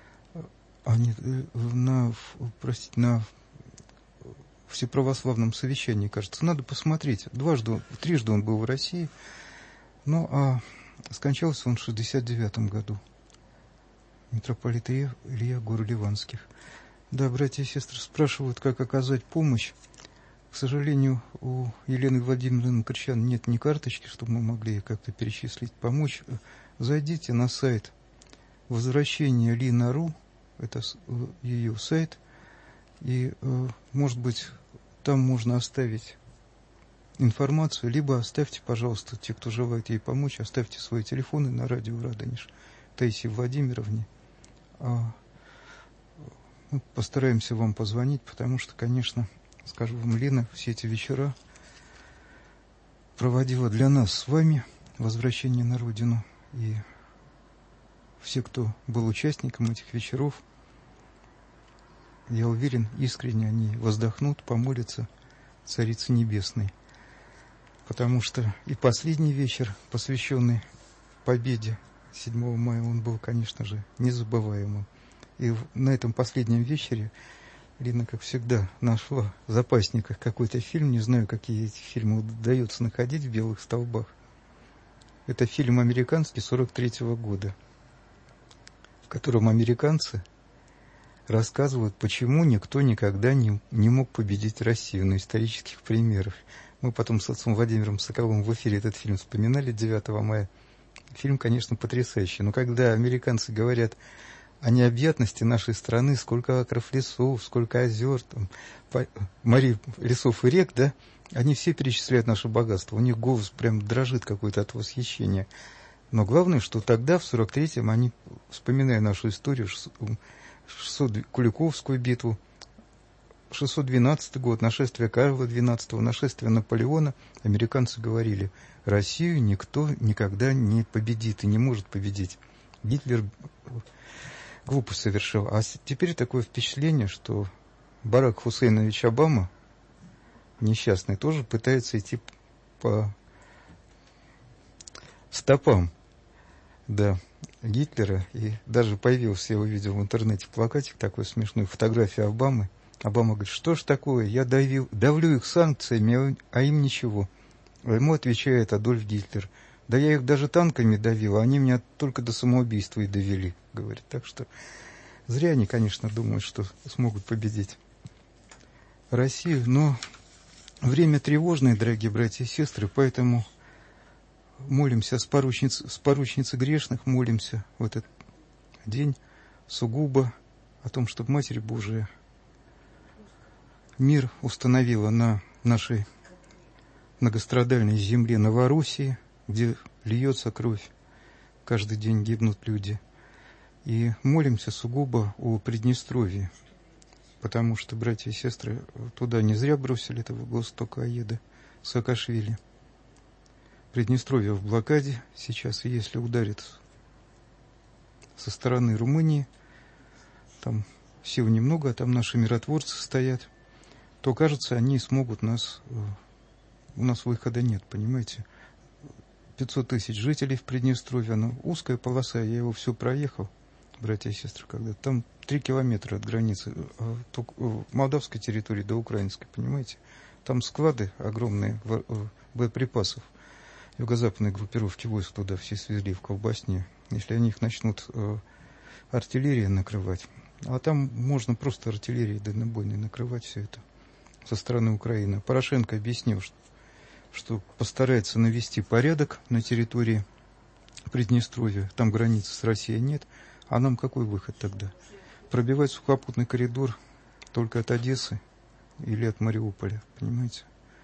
S4: на всеправославном совещании, кажется. Надо посмотреть. Трижды он был в России, скончался он в 69-м году. Митрополит Илья Гор-Ливанских. Да, братья и сестры спрашивают, как оказать помощь. К сожалению, у Елены Владимировны Кричан нет ни карточки, чтобы мы могли как-то перечислить, помочь. Зайдите на сайт «Возвращение Лина.ру», это ее сайт, и, может быть, там можно оставить информацию, либо оставьте, пожалуйста, те, кто желает ей помочь, оставьте свои телефоны на радио Радонеж Таисии Владимировне. Мы постараемся вам позвонить, потому что, конечно, скажу вам, Лена все эти вечера проводила для нас с вами возвращение на родину, и все, кто был участником этих вечеров, я уверен, искренне они воздохнут, помолятся Царице Небесной. Потому что и последний вечер, посвященный победе 7 мая, он был, конечно же, незабываемым. И на этом последнем вечере Лина, как всегда, нашла в запасниках какой-то фильм, не знаю, какие эти фильмы удается находить в белых столбах. Это фильм американский 43-го года, в котором американцы рассказывают, почему никто никогда не мог победить Россию, на исторических примерах. Мы потом с отцом Владимиром Соколовым в эфире этот фильм вспоминали 9 мая. Фильм, конечно, потрясающий. Но когда американцы говорят о необъятности нашей страны, сколько акров лесов, сколько озер, морей, лесов и рек, да, они все перечисляют наше богатство. У них голос прям дрожит какой-то от восхищения. Но главное, что тогда, в 43-м, они, вспоминая нашу историю, Куликовскую битву, 612 год, нашествие Карла XII, нашествие Наполеона, американцы говорили, Россию никто никогда не победит и не может победить. Гитлер глупость совершил. А теперь такое впечатление, что Барак Хусейнович Обама, несчастный, тоже пытается идти по стопам, да, Гитлера. И даже появился, я увидел в интернете плакатик такой смешной, фотография Обамы. Обама говорит, что ж такое, я давлю их санкциями, а им ничего. А ему отвечает Адольф Гитлер, да я их даже танками давил, а они меня только до самоубийства и довели, говорит. Так что зря они, конечно, думают, что смогут победить Россию. Но время тревожное, дорогие братья и сестры, поэтому молимся с поручницы грешных, молимся в этот день сугубо о том, чтобы Матерь Божия мир установила на нашей многострадальной земле Новороссии, где льется кровь, каждый день гибнут люди. И молимся сугубо о Приднестровье, потому что, братья и сестры, туда не зря бросили этого гостокоеда Саакашвили. Приднестровье в блокаде сейчас, и если ударит со стороны Румынии, там сил немного, а там наши миротворцы стоят, то, кажется, они смогут нас... У нас выхода нет, понимаете? 500 тысяч жителей в Приднестровье, но узкая полоса, я его все проехал, братья и сестры, когда там 3 километра от границы молдавской территории до украинской, понимаете? Там склады огромные боеприпасов. Юго-западные группировки войск туда все свезли в колбасне. Если они их начнут артиллерией накрывать, а там можно просто артиллерией дальнобойной накрывать все это со стороны Украины. Порошенко объяснил, что постарается навести порядок на территории Приднестровья. Там границы с Россией нет. А нам какой выход тогда? Пробивать сухопутный коридор только от Одессы или от Мариуполя, понимаете?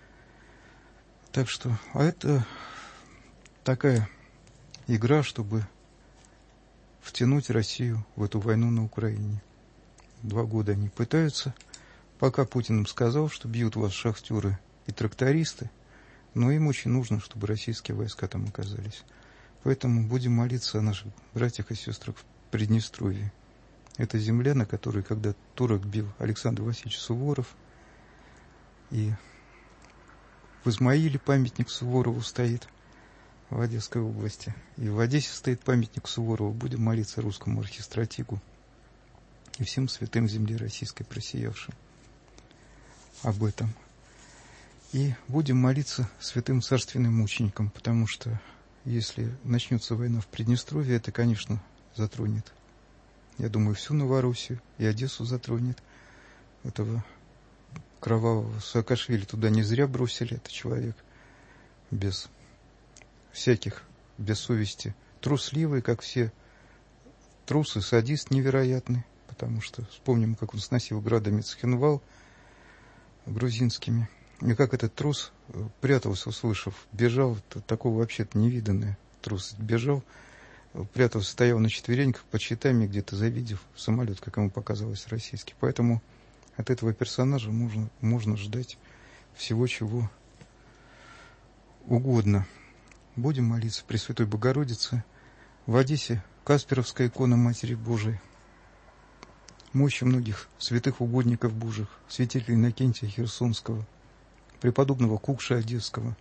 S4: Так что, а это такая игра, чтобы втянуть Россию в эту войну на Украине. 2 года они пытаются, пока Путин им сказал, что бьют вас шахтеры и трактористы, но им очень нужно, чтобы российские войска там оказались. Поэтому будем молиться о наших братьях и сестрах в Приднестровье. Это земля, на которой, когда турок бил Александр Васильевич Суворов, и в Измаиле памятник Суворову стоит в Одесской области, и в Одессе стоит памятник Суворову. Будем молиться русскому архистратигу и всем святым земле российской просиявшим об этом. И будем молиться святым царственным мученикам, потому что если начнется война в Приднестровье, это, конечно, затронет, я думаю, всю Новороссию и Одессу затронет. Этого кровавого Саакашвили туда не зря бросили, это человек без всяких, без совести, трусливый, как все трусы, садист невероятный, потому что вспомним, как он сносил градами Цхинвал грузинскими, и как этот трус прятался, услышав, бежал, такого вообще-то невиданное, трус бежал, прятался, стоял на четвереньках под щитами, где-то завидев самолет, как ему показалось, российский. Поэтому от этого персонажа можно ждать всего, чего угодно. Будем молиться Пресвятой Богородице. В Одессе Касперовская икона Матери Божией. Мощи многих святых угодников Божьих, святителя Иннокентия Херсонского, преподобного Кукши Одесского,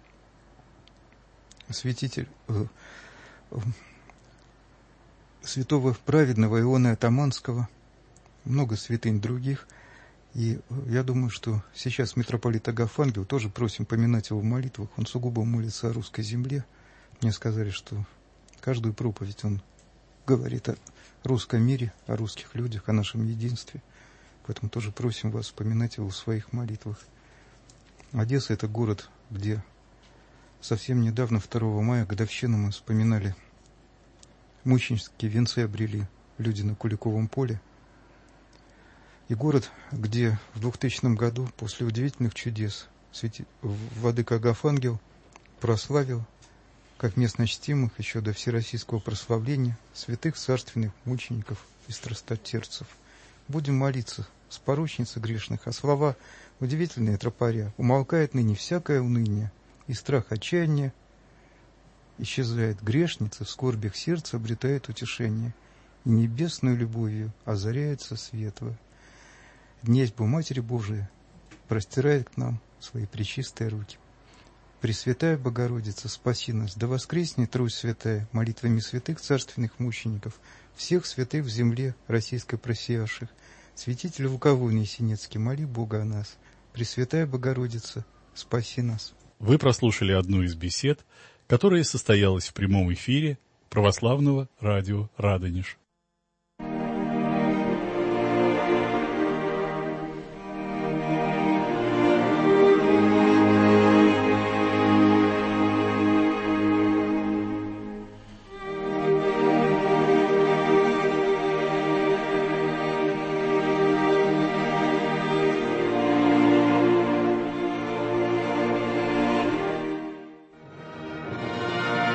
S4: святого праведного Иоанна Атаманского, много святынь других. И я думаю, что сейчас митрополит Агафангел, тоже просим поминать его в молитвах, он сугубо молится о русской земле. Мне сказали, что каждую проповедь он говорит о русском мире, о русских людях, о нашем единстве. Поэтому тоже просим вас вспоминать его в своих молитвах. Одесса – это город, где совсем недавно, 2 мая, годовщину мы вспоминали, мученические венцы обрели люди на Куликовом поле. И город, где в 2000 году, после удивительных чудес, владыка Агафангел прославил, как местно чтимых, еще до всероссийского прославления, святых царственных мучеников и страстотерпцев. Будем молиться с поручницы грешных, а слова удивительные тропаря: умолкает ныне всякое уныние, и страх отчаяния исчезает, грешница в скорбях сердца обретает утешение, и небесную любовью озаряется светло. Днесь-бо Матери Божия простирает к нам свои пречистые руки. Пресвятая Богородица, спаси нас, да воскреснет Русь святая молитвами святых царственных мучеников, всех святых в земле российской просиявших. Святитель Луковой Есенецкий, моли Бога о нас. Пресвятая Богородица, спаси нас.
S3: Вы прослушали одну из бесед, которая состоялась в прямом эфире православного радио «Радонеж».